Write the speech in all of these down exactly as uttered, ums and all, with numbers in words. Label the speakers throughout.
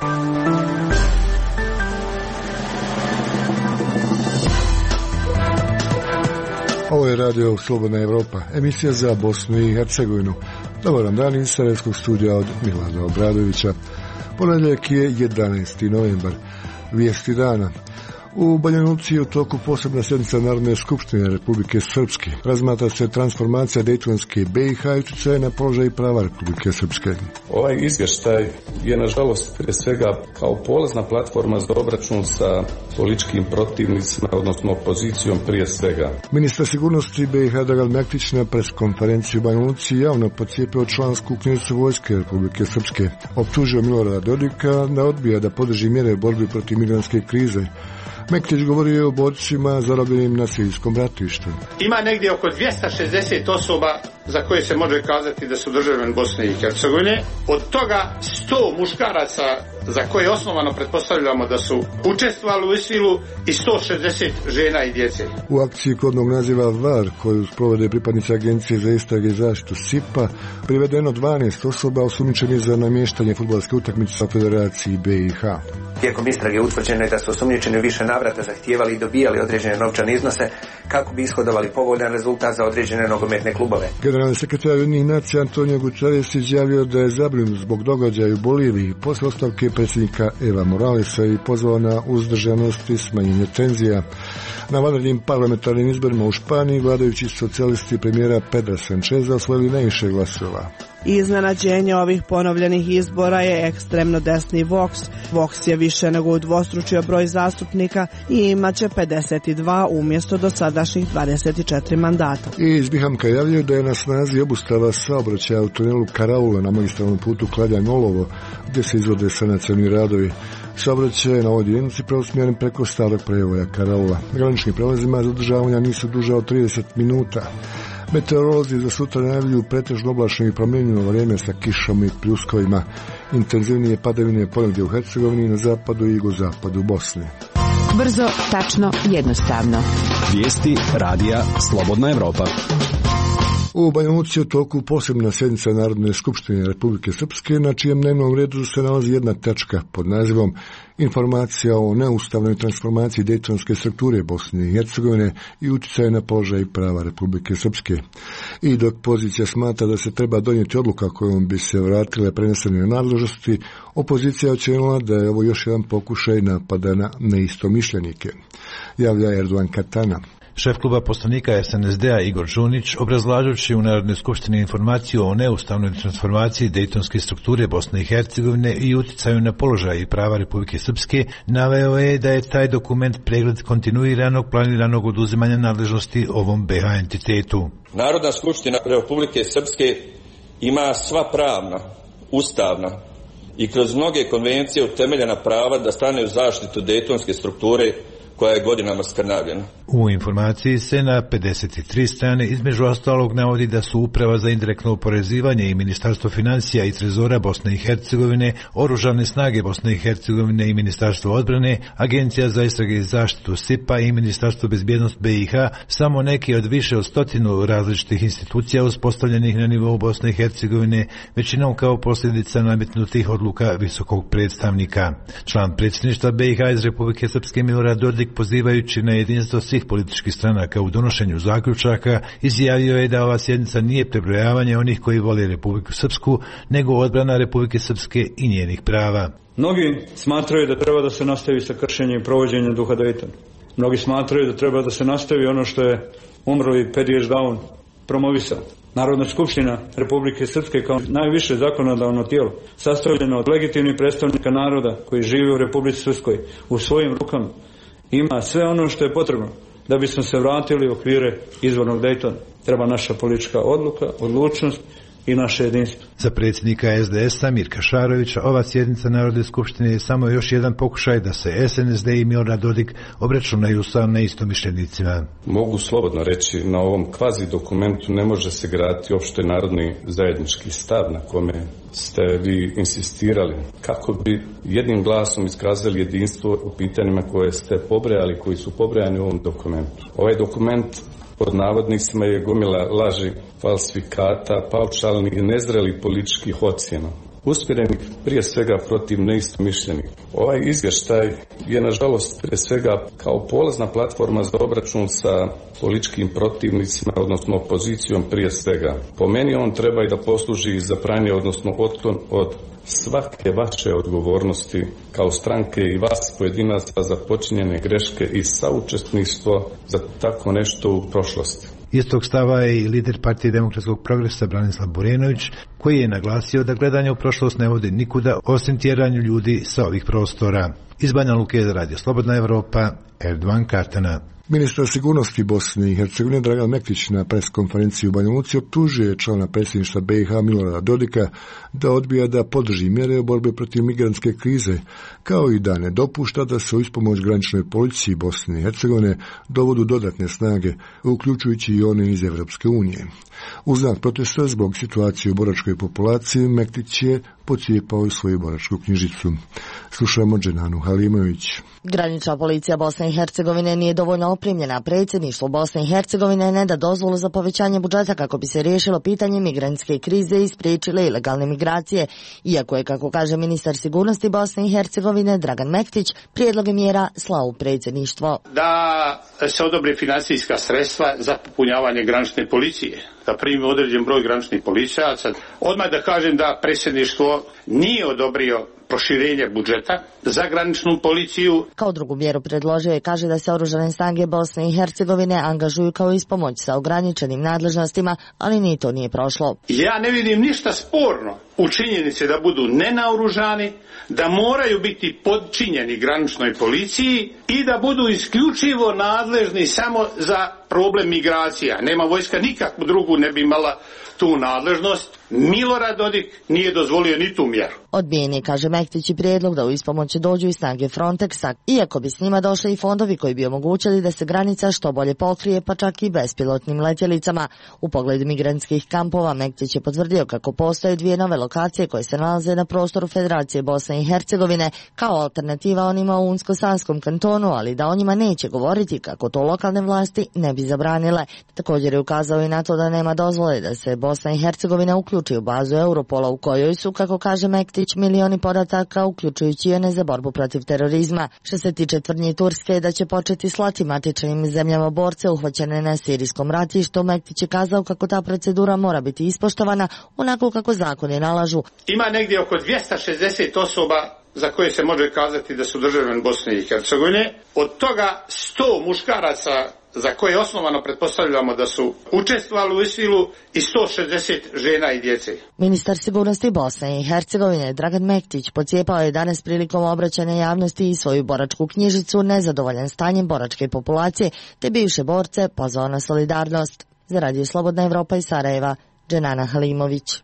Speaker 1: Ovo je radio Slobodna Evropa, emisija za Bosnu i Hercegovinu. Dobar vam dan iz Sarajevskog studija od Milana Obradovića. Ponedjeljak je jedanaesti novembar. Vijesti dana. U Banja Luci je u toku posebna sjednica Narodne skupštine Republike Srpske. Razmatra se transformacija Dejtonske B i H i utjecaje na položaj i prava Republike Srpske.
Speaker 2: Ovaj izvještaj je nažalost prije svega kao polazna platforma za obračun sa političkim protivnicima, odnosno opozicijom prije svega.
Speaker 1: Ministar sigurnosti B i H Dragan Mektić na preskonferenciji u Banja Luci javno pocijepio člansku knjižicu vojske Republike Srpske. Optužio Milorada Dodika da odbija da podrži mjere u borbi protiv migrantske krize. Mektić govorio o borcima zarobljenim na sirijskom ratištu.
Speaker 3: Ima negdje oko dvjesto šezdeset osoba za koje se može kazati da su državljani Bosne i Hercegovine. Od toga sto muškaraca za koje osnovano pretpostavljamo da su učestvovali u ISIL-u i sto šezdeset žena i djece.
Speaker 1: U akciji kodnog naziva V A R, koju sprovode pripadnici Agencije za istrage i zaštitu S I P A, privedeno dvanaest osoba osumnjičenih za namještanje fudbalske utakmice sa Federaciji B i H.
Speaker 4: Tijekom istrage utvrđeno je da su osumnjičeni više navrata zahtijevali i dobijali određene novčane iznose kako bi ishodovali povoljan rezultat za određene nogometne klubove.
Speaker 1: Generalni sekretar Ujedinjenih nacija Antonio Guterres izjavio da je zabrinut zbog događaja u Boliviji posle ostavke predsjednika Eva Moralesa i pozvao na uzdržanost i smanjenje tenzija. Na vanrednim parlamentarnim izborima u Španiji vladajući socijalisti premijera Pedra Sancheza osvojili najviše glasova.
Speaker 5: Iznenađenje ovih ponovljenih izbora je ekstremno desni Vox. Vox je više nego udvostručio broj zastupnika i imaće pedeset dva umjesto dosadašnjih dvadeset četiri mandata.
Speaker 1: I iz Bihamka javljaju da je na snazi obustava saobraćaja u tunelu Karaula na magistralnom putu Kladja-Nolovo, gdje se izvode sanacioni radovi. Saobraćaj na ovoj jedinici preusmjeren preko starog prevoja Karaula. Graničnim prelazima zadržavanja nisu duže od trideset minuta. Meteorolozi za sutra najavljuju pretežno oblačno i promjenjivo vrijeme sa kišom i pljuskovima. Intenzivnije padavine ponegdje u Hercegovini, na zapadu i jugozapadu Bosne.
Speaker 6: Brzo, tačno, jednostavno.
Speaker 7: Vijesti radija Slobodna Evropa.
Speaker 1: U Banja Luci je u toku posebna sjednica Narodne skupštine Republike Srpske, na čijem dnevnom redu se nalazi jedna tačka pod nazivom Informacija o neustavnoj transformaciji dejtonske strukture Bosne i Hercegovine i utjecaju na položaj i prava Republike Srpske. I dok pozicija smatra da se treba donijeti odluka kojom bi se vratile prenesene nadležnosti, opozicija ocjenila da je ovo još jedan pokušaj napada na neistomišljenike. Javlja Erdogan Katana.
Speaker 8: Šef kluba poslanika S N S D-a Igor Žunić, obrazlažući u Narodnoj skupštini informaciju o neustavnoj transformaciji dejtonske strukture Bosne i Hercegovine i utjecaju na položaj i prava Republike Srpske, naveo je da je taj dokument pregled kontinuiranog planiranog oduzimanja nadležnosti ovom B H entitetu.
Speaker 9: Narodna skupština Republike Srpske ima sva pravna, ustavna i kroz mnoge konvencije utemeljena prava da stane u zaštitu dejtonske strukture koja je godinama skrnavljena.
Speaker 8: U informaciji se na pedeset tri strane između ostalog navodi da su Uprava za indirektno oporezivanje i Ministarstvo financija i Trezora Bosne i Hercegovine, Oružane snage Bosne i Hercegovine i Ministarstvo odbrane, Agencija za istrage i zaštitu S I P A i Ministarstvo bezbjednosti B i H samo neki od više od stotinu različitih institucija uspostavljenih na nivou Bosne i Hercegovine, većinom kao posljedica nametnutih odluka visokog predstavnika. Član predsjedništva B i H iz Republike Srpske Milorad Dodik, pozivajući na jedinstvo svih političkih stranaka u donošenju zaključaka, izjavio je da ova sjednica nije prebrojavanje onih koji vole Republiku Srpsku, nego odbrana Republike Srpske i njenih prava.
Speaker 10: Mnogi smatraju da treba da se nastavi sa kršenjem i provođenjem duha Dejtona. Mnogi smatraju da treba da se nastavi ono što je umrli Perijež Daun promovisao. Narodna skupština Republike Srpske kao najviše zakonodavno tijelo, sastavljeno od legitimnih predstavnika naroda koji žive u Republici Srpskoj, u svojim rukama ima sve ono što je potrebno da bismo se vratili u okvire izvornog Dejtona. Treba naša politička odluka, odlučnost i naše jedinstvo.
Speaker 8: Za predsjednika S D S-a Mirka Šarovića ova sjednica Narodne skupštine je samo još jedan pokušaj da se S N S D i Milorad Dodik obračunaju sa neistomišljenicima.
Speaker 2: Mogu slobodno reći, na ovom kvazi dokumentu ne može se graditi opšte narodni zajednički stav na kome ste vi insistirali, kako bi jednim glasom iskazali jedinstvo u pitanjima koje ste pobrojali, koji su pobrojani u ovom dokumentu. Ovaj dokument pod navodnicima je gomila laži, falsifikata, paušalnih i nezrelih političkih ocjena. usmjerenih prije svega protiv neistomišljenih. Ovaj izvještaj je nažalost prije svega kao polazna platforma za obračun sa političkim protivnicima, odnosno opozicijom prije svega. Po meni on treba i da posluži za pranje, odnosno otklon od svake vaše odgovornosti kao stranke i vas pojedinaca za počinjene greške i saučesništvo za tako nešto u prošlosti.
Speaker 8: Istog stava je i lider Partije demokratskog progresa Branislav Burenović, koji je naglasio da gledanje u prošlost ne vodi nikuda osim tjeranju ljudi sa ovih prostora. Iz Banja Luke za Radio Slobodna Evropa, Erdovan Kartana.
Speaker 1: Ministar sigurnosti Bosne i Hercegovine Dragan Mektić na preskonferenciji u Banja Luci optužuje člana predsjedništva B i H Milorada Dodika da odbija da podrži mjere u borbi protiv migrantske krize, kao i da ne dopušta da se u ispomoć graničnoj policiji Bosne i Hercegovine dovodu dodatne snage, uključujući i one iz Evropske unije. U znak protesta zbog situacije u boračkoj populaciji Mektić je pocijepao svoju boračku knjižicu. Slušamo Dženanu Halimović.
Speaker 11: Granična policija Bosne i Hercegovine nije dovoljno opremljena. Predsjedništvo Bosne i Hercegovine ne da dozvolu za povećanje budžeta kako bi se riješilo pitanje migrantske krize i spriječile ilegalne migracije, iako je, kako kaže ministar sigurnosti Bosne i Hercegovine Dragan Mektić, prijedloge mjera slao u predsjedništvo.
Speaker 3: Da se odobri financijska sredstva za popunjavanje granične policije, da primi određen broj graničnih policajaca. Odmah da kažem da predsjedništvo nije odobrio proširenje budžeta za graničnu policiju.
Speaker 11: Kao drugu mjeru predložio je, kaže, da se oružane snage Bosne i Hercegovine angažuju kao ispomoć sa ograničenim nadležnostima, ali ni to nije prošlo.
Speaker 3: Ja ne vidim ništa sporno u činjenici da budu nenaoružani, da moraju biti podčinjeni graničnoj policiji i da budu isključivo nadležni samo za problem migracija. Nema vojska nikakvu drugu ne bi imala tu nadležnost. Milorad Dodik nije dozvolio ni tu mjeru.
Speaker 11: Odbijen je, kaže Mektić, i prijedlog da u ispomoć dođu i snage Frontexa, iako bi s njima došli i fondovi koji bi omogućili da se granica što bolje pokrije, pa čak i bespilotnim letjelicama. U pogledu migrantskih kampova Mektić je potvrdio kako postoje dvije nove lokacije koje se nalaze na prostoru Federacije Bosne i Hercegovine kao alternativa onima u Unsko-Sanskom kantonu, ali da o njima neće govoriti kako to lokalne vlasti ne bi zabranile. Također je ukazao i na to da nema dozvole da se Bosna i Hercegovina uključi u bazu Europola u kojoj su, kako kaže Mektić, milioni podataka, uključujući i one za borbu protiv terorizma. Što se tiče tvrdnje Turske da će početi slati matičnim zemljama borce uhvaćene na sirijskom ratištu, Mektić je kazao kako ta procedura mora biti ispoštovana onako kako zakoni nalažu.
Speaker 3: Ima negdje oko dvjesto šezdeset osoba za koje se može kazati da su državljani Bosne i Hercegovine. Od toga sto muškaraca za koje osnovano pretpostavljamo da su učestvovali u isilu i sto šezdeset žena i djece.
Speaker 11: Ministar sigurnosti Bosne i Hercegovine Dragan Mektić pocijepao je danas prilikom obraćanja javnosti i svoju boračku knjižicu nezadovoljan stanjem boračke populacije, te bivše borce pozvao na solidarnost. Za Radio Slobodna Evropa iz Sarajeva, Dženana Halimović.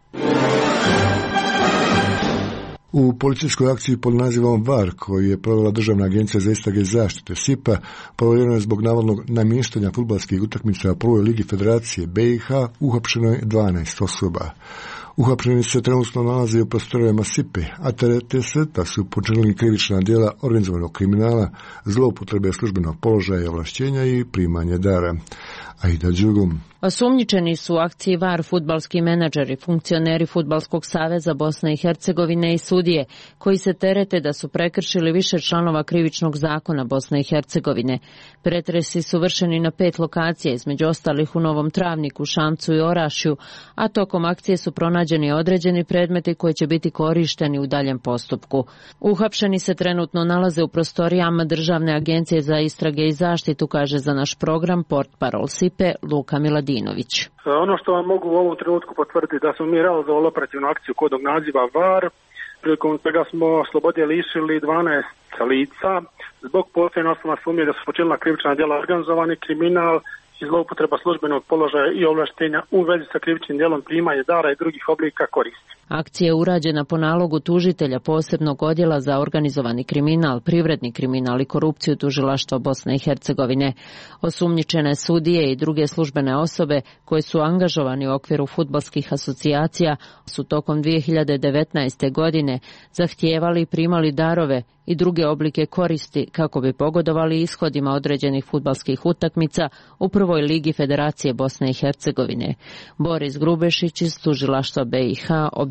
Speaker 1: U policijskoj akciji pod nazivom V A R, koju je provela Državna agencija za istrage i zaštite S I P-a, provedeno je zbog navodnog namještanja fudbalskih utakmica u prvoj ligi Federacije B i H, uhapšeno je dvanaest osoba. Uhapšeni se trenutno nalaze u prostorijama S I P-e, a terete se da su počinili krivična djela organizovanog kriminala, zloupotrebe službenog položaja i ovlašćenja i primanje dara. Aida Đugum.
Speaker 12: Osumnjičeni su u akciji V A R fudbalski menadžeri, funkcioneri Fudbalskog saveza Bosne i Hercegovine i sudije, koji se terete da su prekršili više članova krivičnog zakona Bosne i Hercegovine. Pretresi su vršeni na pet lokacija, između ostalih u Novom Travniku, Šamcu i Orašju, a tokom akcije su pronađeni određeni predmeti koji će biti korišteni u daljem postupku. Uhapšeni se trenutno nalaze u prostorijama Državne agencije za istrage i zaštitu, kaže za naš program portparol S I P-e Luka Miladinović.
Speaker 13: Ono što vam mogu u ovom trenutku potvrditi da smo mi realizovali operativnu akciju kodnog naziva V A R, prilikom toga smo slobode lišili dvanaest lica zbog postojanja osnovne sumnje da su počinila krivična djela organizovani kriminal i zloupotreba službenog položaja i ovlaštenja u vezi sa krivičnim djelom primanja dara i drugih oblika koristi.
Speaker 12: Akcija je urađena po nalogu tužitelja posebnog odjela za organizovani kriminal, privredni kriminal i korupciju Tužilaštva Bosne i Hercegovine. Osumnjičene sudije i druge službene osobe koje su angažovani u okviru fudbalskih asocijacija su tokom dvije hiljade devetnaeste. godine zahtijevali i primali darove i druge oblike koristi kako bi pogodovali ishodima određenih fudbalskih utakmica u prvoj ligi Federacije Bosne i Hercegovine. Boris Grubešić iz Tužilaštva B i H objavio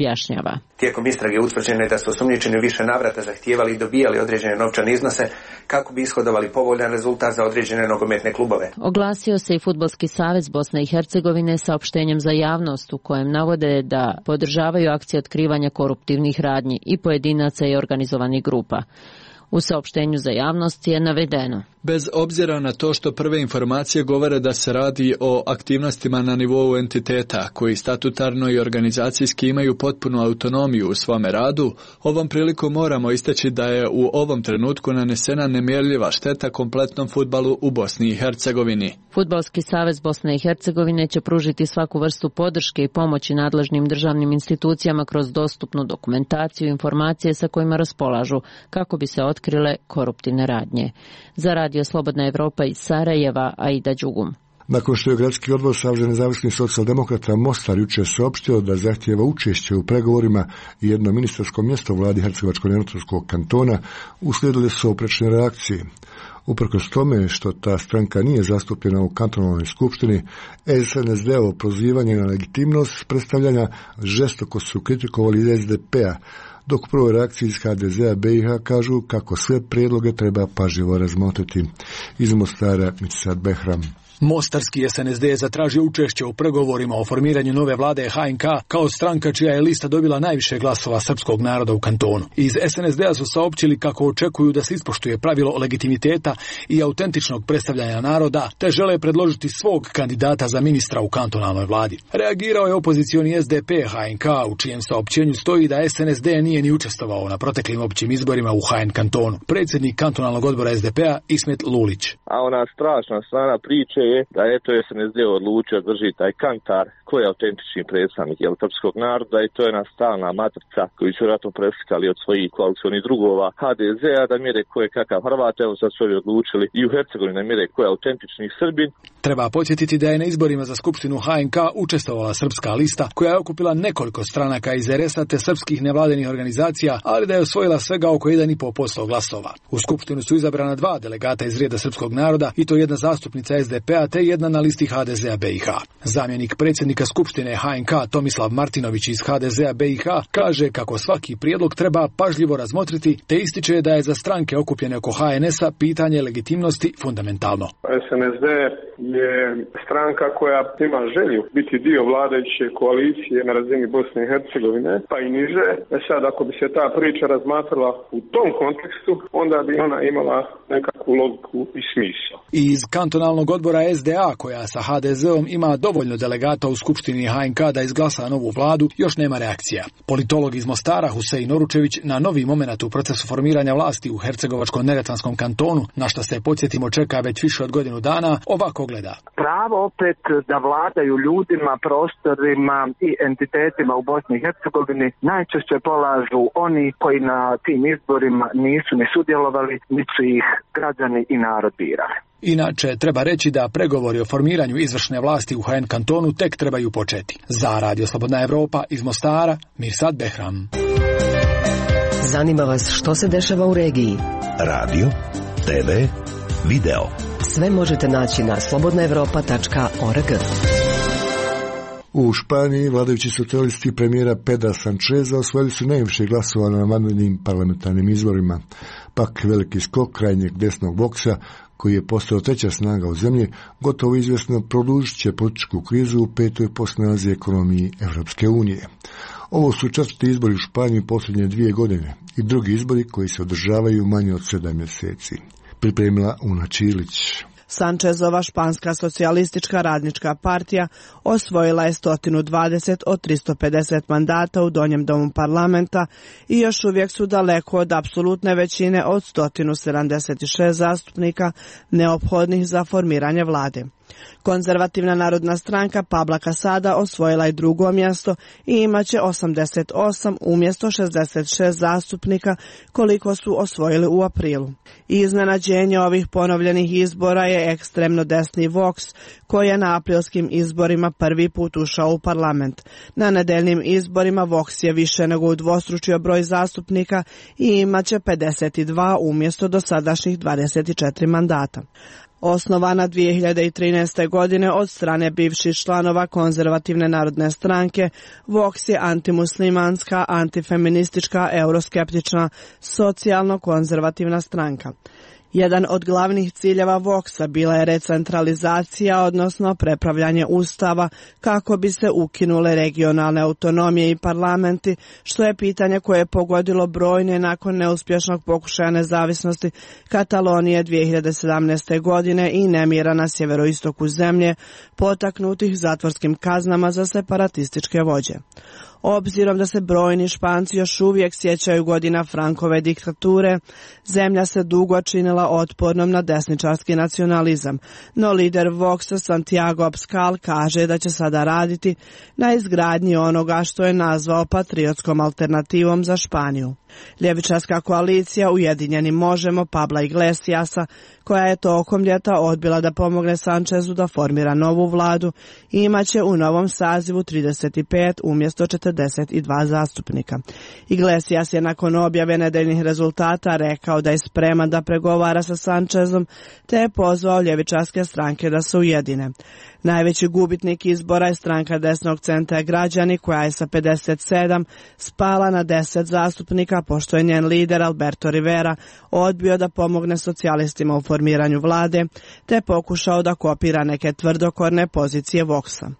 Speaker 12: objašnjava.
Speaker 4: Tijekom istrage utvrđeno je da su osumnjičeni u više navrata zahtijevali i dobijali određene novčane iznose kako bi ishodovali povoljan rezultat za određene nogometne klubove.
Speaker 12: Oglasio se i Fudbalski savez Bosne i Hercegovine saopštenjem za javnost u kojem navode da podržavaju akcije otkrivanja koruptivnih radnji i pojedinaca i organizovanih grupa. U saopštenju za javnost je navedeno:
Speaker 14: bez obzira na to što prve informacije govore da se radi o aktivnostima na nivou entiteta koji statutarno i organizacijski imaju potpunu autonomiju u svome radu, ovom prilikom moramo istaći da je u ovom trenutku nanesena nemjerljiva šteta kompletnom fudbalu u Bosni i Hercegovini.
Speaker 12: Fudbalski savez Bosne i Hercegovine će pružiti svaku vrstu podrške i pomoći nadležnim državnim institucijama kroz dostupnu dokumentaciju i informacije sa kojima raspolažu kako bi se otkrile koruptivne radnje. Za Radio Slobodna Evropa iz Sarajeva, Aida Đugum.
Speaker 1: Nakon što je gradski odbor Saveza nezavisnih socijaldemokrata Mostar jučer saopštio da zahtijeva učešće u pregovorima i jedno ministarsko mjesto u vladi Hercegovačko-neretvanskog kantona, uslijedile su oprečne reakcije. Uprkos tome što ta stranka nije zastupljena u kantonalnoj skupštini, S N S D-ovo prozivanje na legitimnost predstavljanja žestoko su kritikovali iz S D P-a, dok u prvoj reakciji iz H D Z-a B i H kažu kako sve prijedloge treba pažljivo razmotriti. Iz Mostara, Mirsad Behram.
Speaker 15: Mostarski S N S D je zatražio učešće u pregovorima o formiranju nove vlade H N K kao stranka čija je lista dobila najviše glasova srpskog naroda u kantonu. Iz S N S D-a su saopćili kako očekuju da se ispoštuje pravilo legitimiteta i autentičnog predstavljanja naroda, te žele predložiti svog kandidata za ministra u kantonalnoj vladi. Reagirao je opozicioni S D P H N K, u čijem saopćenju stoji da S N S D nije ni učestvovao na proteklim općim izborima u H N kantonu. Predsjednik kantonalnog odbora S D P-a Ismet Lulić.
Speaker 16: A ona strašna strana priče je da je to S N S D odlučio drži taj kantar koji je autentični predstavnik jel, srpskog naroda i to je jedna stalna matrica koju su vjerojatno preslikali od svojih koalicionih drugova H D Z-a da mjere ko je kakav Hrvat, evo sad su ovi odlučili i u Hercegovini da mjere ko je autentični Srbin.
Speaker 15: Treba podsjetiti da je na izborima za skupštinu H N K učestvovala srpska lista koja je okupila nekoliko stranaka iz R S-a te srpskih nevladinih organizacija, ali da je osvojila svega oko jedan i pol posto glasova. U skupštinu su izabrana dva delegata iz reda srpskog naroda i to jedna zastupnica S D P-a te jedna na listi H D Z-a B i H. Zamjenik predsjednika skupštine H N K Tomislav Martinović iz H D Z-a B i H kaže kako svaki prijedlog treba pažljivo razmotriti te ističe da je za stranke okupljene oko H N S-a pitanje legitimnosti fundamentalno.
Speaker 13: S N S D je stranka koja ima želju biti dio vladajuće koalicije na razini Bosne i Hercegovine, pa i niže. E sad, ako bi se ta priča razmatrala u tom kontekstu, onda bi ona imala nekakvu logiku i smisao.
Speaker 15: Iz kantonalnog odbora S D A, koja sa H D Z-om ima dovoljno delegata u skupštini H N K da izglasa novu vladu, još nema reakcija. Politolog iz Mostara Husein Oručević na novi moment u procesu formiranja vlasti u Hercegovačko-neretvanskom kantonu, na što se podsjetimo čeka već više od godinu dana, ovako gleda.
Speaker 17: Pravo opet da vladaju ljudima, prostorima i entitetima u Bosni i Hercegovini najčešće polažu oni koji na tim izborima nisu ni sudjelovali, niti su ih građani i narod birali.
Speaker 15: Inače, treba reći da pregovori o formiranju izvršne vlasti u H N kantonu tek trebaju početi. Za Radio Slobodna Evropa iz Mostara, Mirsad Behram.
Speaker 18: Zanima vas što se dešava u regiji?
Speaker 19: Radio, T V, video.
Speaker 18: Sve možete naći na slobodna evropa tačka org.
Speaker 1: U Španiji vladajući socijalisti premijera Pedra Sancheza osvojili su najviše glasova na vanrednim parlamentarnim izborima. Pak veliki skok krajnjeg desnog Voxa, koji je postao treća snaga u zemlji, gotovo izvjesno produžit će političku krizu u petoj po snazi ekonomiji Evropske unije. Ovo su četvrti izbori u Španiji posljednje dvije godine i drugi izbori koji se održavaju manje od sedam mjeseci. Pripremila Una Čilić.
Speaker 5: Sanchezova španska socijalistička radnička partija osvojila je sto dvadeset od tristo pedeset mandata u donjem domu parlamenta i još uvijek su daleko od apsolutne većine od sto sedamdeset šest zastupnika neophodnih za formiranje vlade. Konzervativna narodna stranka Pabla Casada osvojila je drugo mjesto i imaće osamdeset osam umjesto šezdeset šest zastupnika koliko su osvojili u aprilu. Iznenađenje ovih ponovljenih izbora je ekstremno desni Vox, koji je na aprilskim izborima prvi put ušao u parlament. Na nedeljnim izborima Vox je više nego udvostručio broj zastupnika i imaće pedeset dva umjesto dosadašnjih dvadeset četiri mandata. Osnovana dvije hiljade trinaeste. godine od strane bivših članova konzervativne narodne stranke, Vox je antimuslimanska, antifeministička, euroskeptična, socijalno-konzervativna stranka. Jedan od glavnih ciljeva Voxa bila je recentralizacija, odnosno prepravljanje ustava kako bi se ukinule regionalne autonomije i parlamenti, što je pitanje koje je pogodilo brojne nakon neuspješnog pokušaja nezavisnosti Katalonije dvije hiljade sedamnaeste. godine i nemira na sjeveroistoku zemlje, potaknutih zatvorskim kaznama za separatističke vođe. Obzirom da se brojni Španci još uvijek sjećaju godina Frankove diktature, zemlja se dugo činila otpornom na desničarski nacionalizam, no lider Voxa Santiago Abascal kaže da će sada raditi na izgradnji onoga što je nazvao patriotskom alternativom za Španiju. Ljevičarska koalicija Ujedinjeni možemo Pabla Iglesiasa, koja je tokom ljeta odbila da pomogne Sanchezu da formira novu vladu, imaće u novom sazivu trideset pet umjesto četrdeset dva zastupnika. Iglesias je nakon objave nedeljnih rezultata rekao da je spreman da pregovara sa Sanchezom, te je pozvao ljevičarske stranke da se ujedine. Najveći gubitnik izbora je stranka desnog centra Građani, koja je sa pedeset sedam spala na deset zastupnika, pošto je njen lider Alberto Rivera odbio da pomogne socijalistima u formiranju vlade, te pokušao da kopira neke tvrdokorne pozicije Voxa.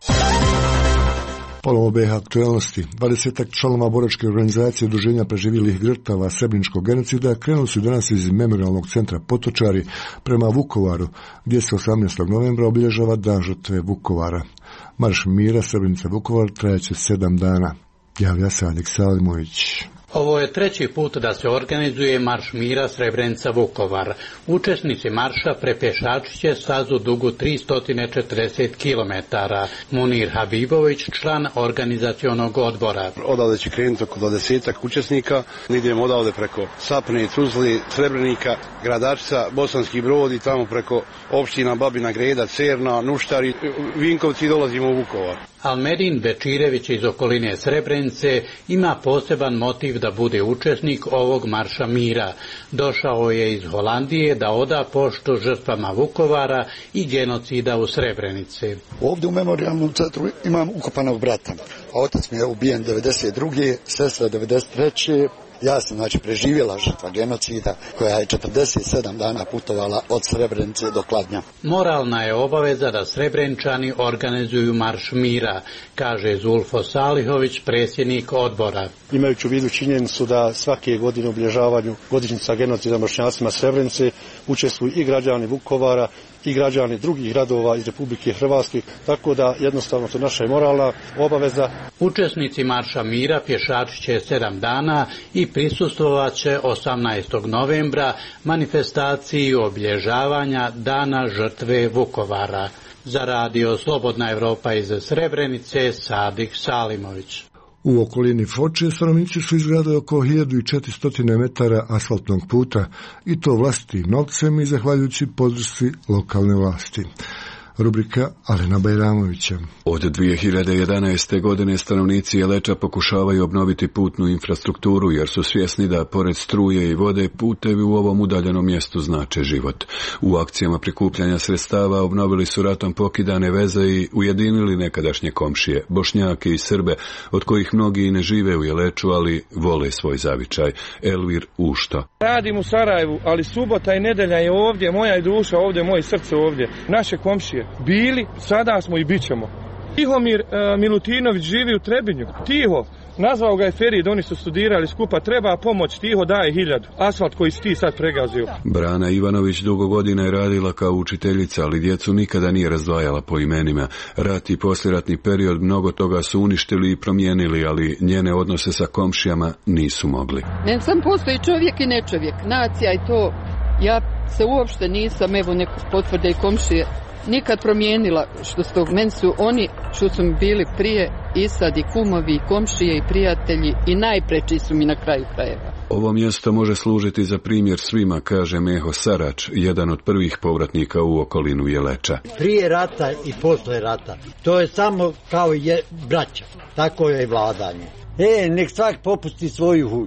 Speaker 1: Ponovo B H aktualnosti. dvadesetak članova boračke organizacije Udruženja preživjelih žrtava Srebreničkog genocida krenuli su danas iz memorialnog centra Potočari prema Vukovaru, gdje se osamnaestog novembra obilježava Dan žrtve Vukovara. Marš mira Srebrenica Vukovar trajaće sedam dana. Javlja se Adik Salimović.
Speaker 20: Ovo je treći put da se organizuje Marš mira Srebrenica Vukovar. Učesnici marša prepješačit će stazu dugu tristo četrdeset kilometara. Munir Habibović, član organizacionog odbora.
Speaker 21: Odavde će krenuti oko dvadesetak učesnika. Idemo odavde preko Sapne, Tuzli, Srebrenika, Gradačca, Bosanski Brod i tamo preko opština Babina Greda, Cerna, Nuštari, Vinkovci, dolazimo u Vukovar.
Speaker 20: Almedin Bečirević iz okoline Srebrenice ima poseban motiv da bude učesnik ovog marša mira. Došao je iz Holandije da oda poštu žrtvama Vukovara i genocida u Srebrenici.
Speaker 22: Ovdje u memorijalnom centru imam ukopanog brata. Otac mi je ubijen devedeset druge, sestra devedeset treće Ja sam znači preživjela žrtva genocida koja je četrdeset sedam dana putovala od Srebrenice do Kladnja.
Speaker 20: Moralna je obaveza da Srebrenčani organizuju marš mira, kaže Zulfo Salihović, predsjednik odbora.
Speaker 23: Imajući u vidu činjenicu da svake godine u obilježavanju godišnjica genocida Bošnjacima Srebrenice učestvuju i građani Vukovara i građani drugih gradova iz Republike Hrvatske, tako da jednostavno to naša je moralna obaveza.
Speaker 20: Učesnici marša mira pješačit će sedam dana i prisustvovat će osamnaestog novembra manifestaciji obilježavanja Dana žrtve Vukovara. Za radio Slobodna Evropa iz Srebrenice, Sadik Salimović.
Speaker 1: U okolini Foče stanovnici su izgradili oko hiljadu četiristo metara asfaltnog puta i to vlastitim novcem i zahvaljujući podršci lokalne vlasti. Rubrika Alena Bajramovića.
Speaker 24: Od dvije hiljade jedanaeste. godine stanovnici Jeleča pokušavaju obnoviti putnu infrastrukturu jer su svjesni da pored struje i vode putevi u ovom udaljenom mjestu znače život. U akcijama prikupljanja sredstava obnovili su ratom pokidane veze i ujedinili nekadašnje komšije, Bošnjake i Srbe, od kojih mnogi i ne žive u Jeleču, ali vole svoj zavičaj. Elvir Ušto.
Speaker 25: Radim u Sarajevu, ali subota i nedelja je ovdje, moja je duša ovdje, moje srce ovdje, naše komšije. Bili, sada smo i bit ćemo. Tihomir uh, Milutinović živi u Trebinju. Tiho, nazvao ga je Ferid, oni su studirali skupa, treba pomoć, Tiho daje hiljadu. Asfalt koji si ti sad pregazio.
Speaker 24: Brana Ivanović dugo godina je radila kao učiteljica, ali djecu nikada nije razdvajala po imenima. Rat i posljeratni period mnogo toga su uništili i promijenili, ali njene odnose sa komšijama nisu mogli.
Speaker 26: Ne sam postoji čovjek i nečovjek, nacija i to. Ja se uopšte nisam, evo neko potvrde i komšije, nikad promijenila što s tog. Meni su oni što su mi bili prije i sad i kumovi, i komšije, i prijatelji i najpreči su mi na kraju krajeva.
Speaker 24: Ovo mjesto može služiti za primjer svima, kaže Meho Sarač, jedan od prvih povratnika u okolinu Jeleča.
Speaker 27: Prije rata i posle rata, to je samo kao je braća, tako je i vladanje. E, nek svak popusti svoju huju.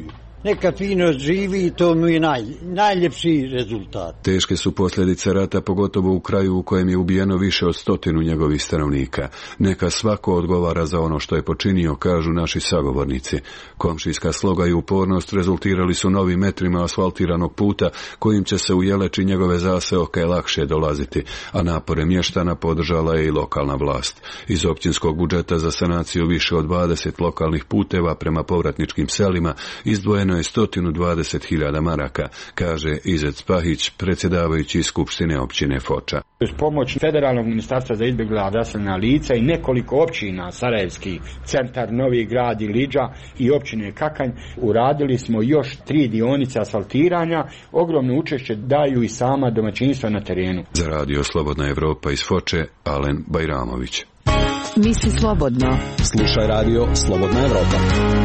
Speaker 27: neka fino živi i to mu je naj, najljepši rezultat.
Speaker 24: Teške su posljedice rata, pogotovo u kraju u kojem je ubijeno više od stotinu njegovih stanovnika. Neka svako odgovara za ono što je počinio, kažu naši sagovornici. Komšijska sloga i upornost rezultirali su novim metrima asfaltiranog puta kojim će se u Jeleč i njegove zaseoke lakše dolaziti, a napore mještana podržala je i lokalna vlast. Iz općinskog budžeta za sanaciju više od dvadeset lokalnih puteva prema povratničkim selima izdvojeno je sto dvadeset hiljada maraka, kaže Izet Spahić, predsjedavajući iz Skupštine općine Foča.
Speaker 2: Uz pomoć Federalnog ministarstva za izbjegla raseljena lica i nekoliko općina, Sarajevski centar, Novi Grad i Liđa i općine Kakanj, uradili smo još tri dionice asfaltiranja. Ogromno učešće daju i sama domaćinstva na terenu.
Speaker 24: Za radio Slobodna Evropa iz Foče, Alen Bajramović.
Speaker 18: Misli slobodno.
Speaker 3: Slušaj radio Slobodna Evropa.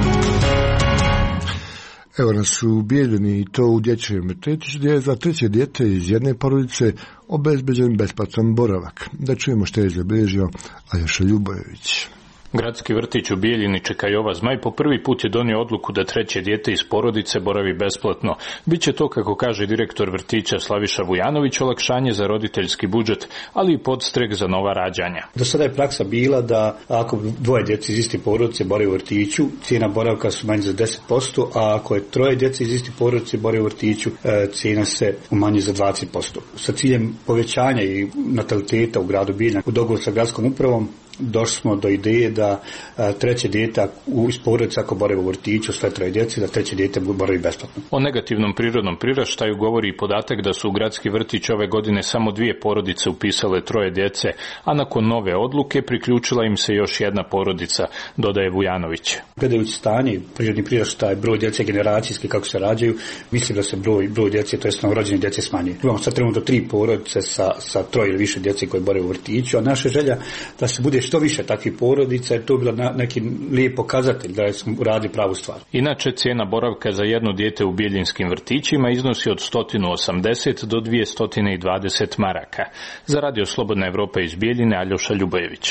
Speaker 1: Evo nas u Bijeljini i to u dječjem vrtiću gdje je za treće dijete iz jedne porodice obezbeđen besplatan boravak. Da čujemo što je zabilježio Aljoša Ljubojević.
Speaker 6: Gradski vrtić u Bijeljini Čeka Jova Zmaj po prvi put je donio odluku da treće dijete iz porodice boravi besplatno. Biće to, kako kaže direktor vrtića Slaviša Vujanović, olakšanje za roditeljski budžet, ali i podstrek za nova rađanja.
Speaker 7: Do sada je praksa bila da ako dvoje djece iz iste porodice borave u vrtiću, cijena boravka su manje za deset posto, a ako je troje djece iz iste porodice borave u vrtiću, cijena se umanjuje za dvadeset posto. Sa ciljem povećanja i nataliteta u gradu Bijeljina u dogovoru sa gradskom upravom došli smo do ideje da a, treće dijete u porodici ako borave u vrtiću, sve troje djece, da treće dijete boravi besplatno.
Speaker 6: O negativnom prirodnom priraštaju govori i podatak da su u gradski vrtić ove godine samo dvije porodice upisale troje djece, a nakon nove odluke priključila im se još jedna porodica, dodaje Vujanović.
Speaker 7: Gledajući stanje, prirodni priraštaj, broj djece generacijski kako se rađaju, mislim da se broj, broj djece, to jest novorođene djece smanjuje. Imamo sad trenutno tri porodice sa, sa troje ili više djece koje borave u vrtiću, a naša želja da se bude što više takvih porodica, jer to je bila neki lijep pokazatelj da smo uradili pravu stvar.
Speaker 6: Inače, cijena boravka za jedno dijete u bijeljinskim vrtićima iznosi od sto osamdeset do dvjesto dvadeset maraka. Za radio Slobodna Evropa iz Bijeljine, Aljoša Ljubojević.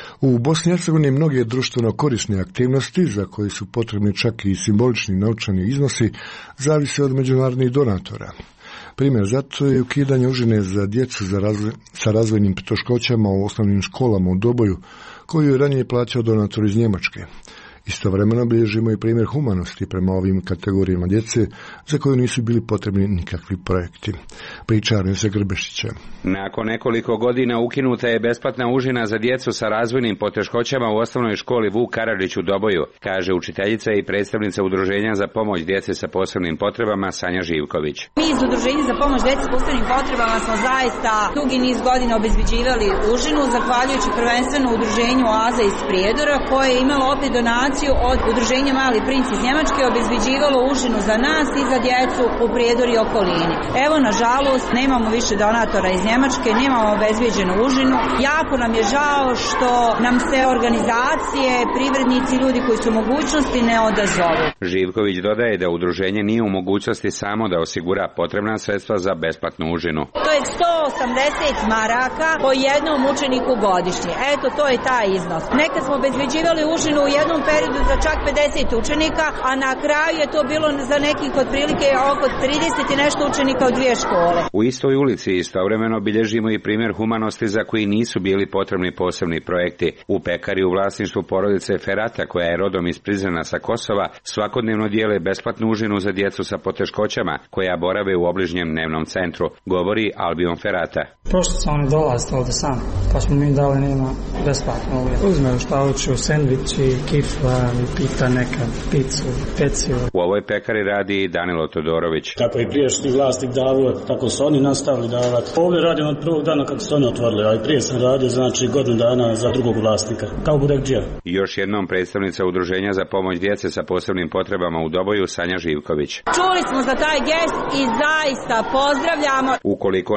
Speaker 1: U Bosni i Hercegovini mnoge društveno korisne aktivnosti, za koje su potrebni čak i simbolični novčani iznosi, zavise od međunarodnih donatora. Primjer zato je ukidanje užine za djecu za razvoj, sa razvojnim poteškoćama u osnovnim školama u Doboju, koju je ranije plaćao donator iz Njemačke. Istovremeno bilježimo i primjer humanosti prema ovim kategorijama djece za koju nisu bili potrebni nikakvi projekti. Priča Arnesa Grbešića.
Speaker 8: Nakon nekoliko godina ukinuta je besplatna užina za djecu sa razvojnim poteškoćama u osnovnoj školi Vuk Karadžić u Doboju, kaže učiteljica i predstavnica Udruženja za pomoć djece sa posebnim potrebama Sanja Živković.
Speaker 9: Mi iz Udruženja za pomoć djece sa posebnim potrebama smo zaista dugi niz godina obezbeđivali užinu, zahvaljujući prvenstveno Udruženju Oaza iz Prijedora, koje je imalo opet donaciju od Udruženja Mali princ iz Njemačke, obezbeđivalo užinu za nas i za djecu u Prijedoru i okolini. Evo, nažalost, nemamo više donatora iz Njemačke, nemamo obezbeđenu užinu. Jako nam je žao što nam se organizacije, privrednici, ljudi koji su u mogućnosti ne odazovu.
Speaker 8: Živković dodaje da udruženje nije u mogućnosti samo da osigura potrebna sredstva za besplatnu užinu.
Speaker 9: To je sto osamdeset maraka po jednom učeniku godišnje. Eto, to je taj iznos. Nekad smo obezbeđivali užinu u jednom periodu za čak pedeset učenika, a na kraju je to bilo za nekih otprilike oko trideset i nešto učenika u dvije škole.
Speaker 8: U istoj ulici istovremeno bilježimo i primjer humanosti za koji nisu bili potrebni posebni projekti. U pekari u vlasništvu porodice Ferata, koja je rodom iz Prizrena sa Kosova, svakodnevno dijele besplatnu užinu za djecu sa poteškoćama, koja borave u obližnjem dnevnom centru, govori Albion Ferata.
Speaker 10: Prošli su oni dolaziti ovdje sami, pa smo mi dali njima besplatno uvijek. Uzmeju šta hoću, sendviči, kifla, pita neka, picu, pecivo.
Speaker 8: U ovoj pekari radi i Danilo Todorović.
Speaker 28: Kako je prijašnji vlasnik davao, tako su oni nastavili davati. Ovdje radim od prvog dana kako su oni otvorili, a i prije sam radio, znači godinu dana za drugog vlasnika, kao Burekđija.
Speaker 8: Još jednom predstavnica Udruženja za pomoć djece sa posebnim potrebama u Doboju, Sanja Živković.
Speaker 9: Čuli smo za taj gest i zaista pozdravljamo.
Speaker 8: Ukoliko ne bude i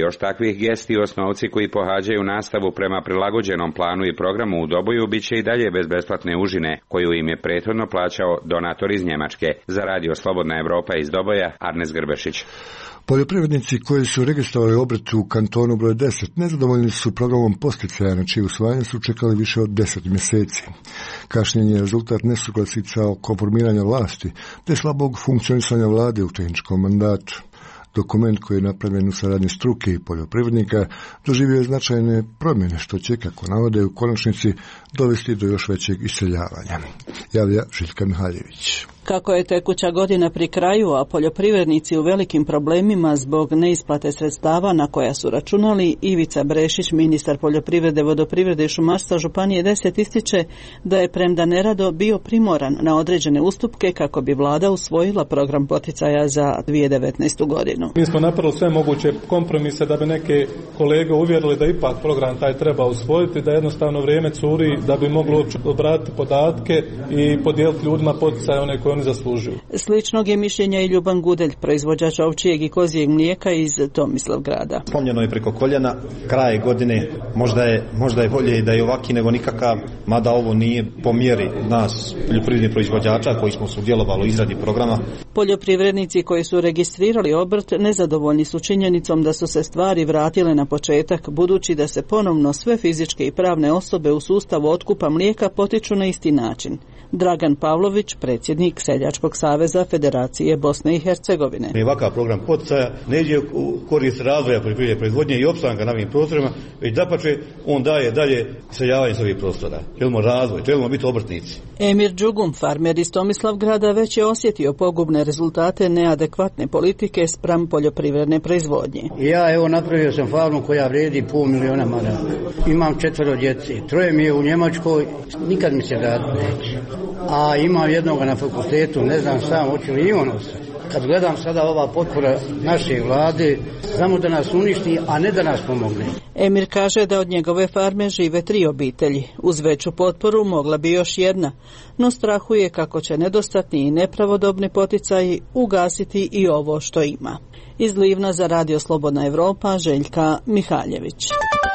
Speaker 8: još takvih gesti osnovci koji pohađaju nastavu prema prilagođenom planu i programu u Doboju bit će i dalje bez besplatne užine, koju im je prethodno plaćao donator iz Njemačke. Za radio Slobodna Evropa iz Doboja, Arnes Grbešić.
Speaker 1: Poljoprivrednici koji su registrovali obrt u kantonu broj deset nezadovoljni su programom posticaja na čije usvajanje su čekali više od deset mjeseci. Kašnjenje je rezultat nesuglasica oko formiranja vlasti te slabog funkcionisanja vlade u tehničkom mandatu. Dokument koji je napravljen u saradnji struke i poljoprivrednika doživio je značajne promjene što će, kako navode, u konačnici dovesti do još većeg iseljavanja. Javlja Željka Mihaljević.
Speaker 4: Kako je tekuća godina pri kraju, a poljoprivrednici u velikim problemima zbog neisplate sredstava na koja su računali, Ivica Brešić, ministar poljoprivrede, vodoprivrede i šumarstva Županije deset, ističe da je premda nerado bio primoran na određene ustupke kako bi vlada usvojila program poticaja za dvije tisuće devetnaestu godinu.
Speaker 11: Mi smo napravili sve moguće kompromise da bi neke kolege uvjerili da ipak program taj treba usvojiti, da jednostavno vrijeme curi da bi mogli uopće obratiti podatke i podijeliti ljudima poticaje one koje oni zaslužuju.
Speaker 4: Sličnog je mišljenja i Ljuban Gudelj, proizvođač ovčijeg i kozijeg mlijeka iz Tomislavgrada.
Speaker 12: Spomljeno je preko koljena, kraj godine, možda je, možda je bolje i da je ovaki nego nikakav, mada ovo nije po mjeri nas poljoprivrednih proizvođača koji smo sudjelovali u izradi programa.
Speaker 4: Poljoprivrednici koji su registrirali obrt nezadovoljni su činjenicom da su se stvari vratile na početak, budući da se ponovno sve fizičke i pravne osobe u sustavu otkupa mlijeka potiču na isti način. Dragan Pavlović, predsjednik Seljačkog saveza Federacije Bosne i Hercegovine.
Speaker 12: Ovakav program poticaja ne ide u korist razvoja poljoprivredne proizvodnje i opstanka na ovim prostorima, već dapače on daje dalje iseljavanje s ovih prostora. Želimo razvoj, želimo biti obrtnici.
Speaker 4: Emir Đugum, farmer iz Tomislavgrada, već je osjetio pogubne rezultate neadekvatne politike spram poljoprivredne proizvodnje.
Speaker 13: Ja evo napravio sam farmu koja vredi pol miliona maraka. Imam četvero djece, troje mi je u Njemačkoj, nikad mi se vratiti neće. A imam jednoga na fakultetu, ne znam sam hoće li i ono se. Kad gledam sada ova potpora naše vlade, samo da nas uništi, a ne da nas pomogne.
Speaker 4: Emir kaže da od njegove farme žive tri obitelji. Uz veću potporu mogla bi još jedna, no strahuje kako će nedostatni i nepravodobni poticaji ugasiti i ovo što ima. Iz Livna za radio Slobodna Evropa, Željka Mihaljević.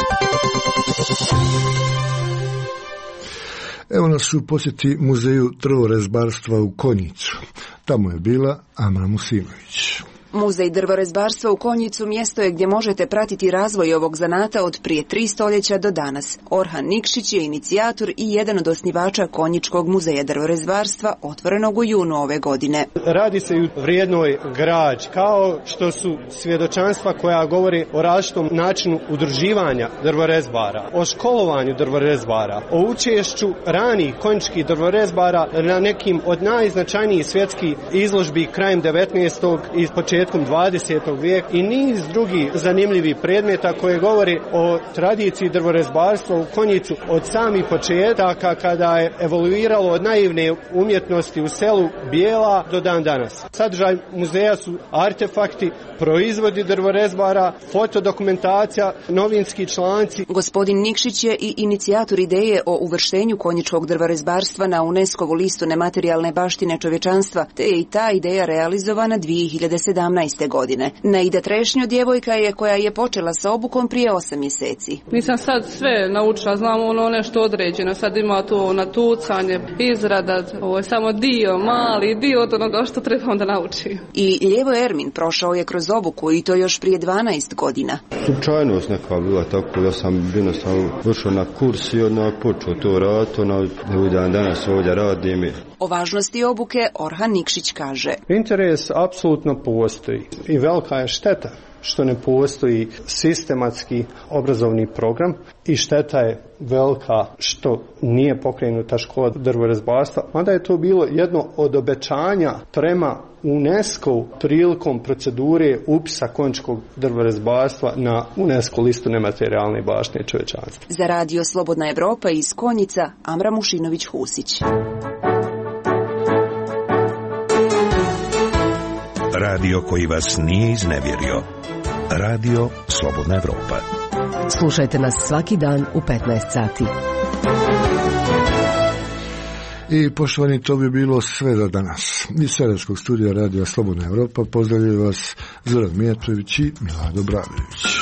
Speaker 1: Evo nas u posjeti muzeju drvorezbarstva u Konjicu. Tamo je bila Amra Musimović.
Speaker 14: Muzej drvorezbarstva u Konjicu mjesto je gdje možete pratiti razvoj ovog zanata od prije tri stoljeća do danas. Orhan Nikšić je inicijator i jedan od osnivača Konjičkog muzeja drvorezbarstva, otvorenog u junu ove godine.
Speaker 15: Radi se u vrijednoj građi, kao što su svjedočanstva koja govore o različitom načinu udruživanja drvorezbara, o školovanju drvorezbara, o učešću ranih konjičkih drvorezbara na nekim od najznačajnijih svjetskih izložbi krajem devetnaestog i početkom dvadesetog vijeka i niz drugih zanimljivih predmeta koje govore o tradiciji drvorezbarstva u Konjicu od samih početaka kada je evoluiralo od naivne umjetnosti u selu Bijela do dan danas. Sadržaj muzeja su artefakti, proizvodi drvorezbara, fotodokumentacija, novinski članci.
Speaker 14: Gospodin Nikšić je i inicijator ideje o uvrštenju konjičkog drvorezbarstva na UNESCO-vu listu nematerijalne baštine čovječanstva, te je i ta ideja realizovana dvije hiljade sedamnaeste. godine. Naida Trešnjo djevojka je koja je počela sa obukom prije osam mjeseci.
Speaker 16: Nisam sad sve naučila, znam ono nešto određeno, sad ima to natucanje, izrada, ovo je samo dio, mali dio od onoga što trebam da naučim.
Speaker 14: I Ljevo Ermin prošao je kroz obuku i to još prije dvanaest godina.
Speaker 17: Slučajnost neka bila tako, ja sam jednostavno došao na kurs i odmah počeo to raditi, evo dan danas ovdje radim.
Speaker 14: O važnosti obuke Orhan Nikšić kaže.
Speaker 15: Interes apsolutno postoji i velika je šteta što ne postoji sistematski obrazovni program i šteta je velika što nije pokrenuta škola drvorezbarstva, mada je to bilo jedno od obećanja prema UNESCO prilikom procedure upisa konjičkog drvorezbarstva na UNESCO listu nematerijalne baštine čovječanstva.
Speaker 14: Za radio Slobodna Evropa iz Konjica, Amra Mušinović-Husić.
Speaker 19: Radio koji vas nije iznevjerio. Radio Slobodna Evropa.
Speaker 18: Slušajte nas svaki dan u petnaest sati.
Speaker 1: I poštovani, to bi bilo sve za danas. Iz Sarajevskog studija Radio Slobodna Evropa pozdravljaju vas Zoran Mijatović i Milado Bradović.